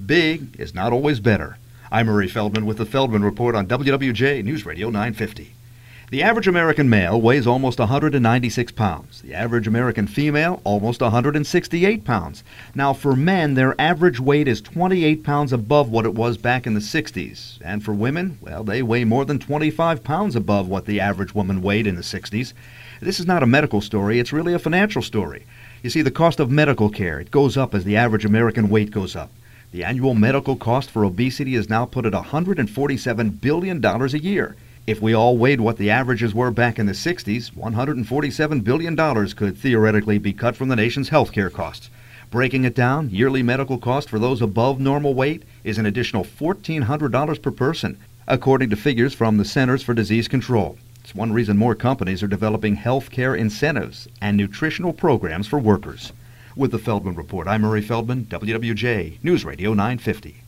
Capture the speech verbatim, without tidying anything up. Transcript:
Big is not always better. I'm Murray Feldman with the Feldman Report on W W J News Radio nine fifty. The average American male weighs almost one hundred ninety-six pounds. The average American female, almost one hundred sixty-eight pounds. Now, for men, their average weight is twenty-eight pounds above what it was back in the sixties. And for women, well, they weigh more than twenty-five pounds above what the average woman weighed in the sixties. This is not a medical story, it's really a financial story. You see, the cost of medical care, it goes up as the average American weight goes up. The annual medical cost for obesity is now put at one hundred forty-seven billion dollars a year. If we all weighed what the averages were back in the sixties, one hundred forty-seven billion dollars could theoretically be cut from the nation's health care costs. Breaking it down, yearly medical cost for those above normal weight is an additional one thousand four hundred dollars per person, according to figures from the Centers for Disease Control. It's one reason more companies are developing health care incentives and nutritional programs for workers. With the Feldman Report, I'm Murray Feldman, W W J News Radio nine fifty.